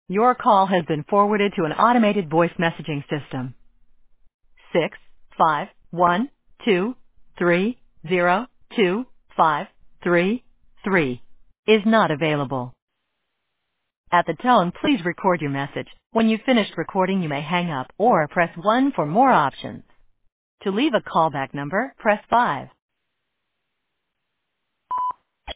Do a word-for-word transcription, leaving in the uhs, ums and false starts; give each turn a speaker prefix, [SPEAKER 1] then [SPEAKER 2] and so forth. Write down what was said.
[SPEAKER 1] Your call has been forwarded to an automated voice messaging system. Six five one two three zero two five three three is not available. At the tone, please record your message. When you've finished recording, you may hang up or press one for more options. To leave a callback number, press five.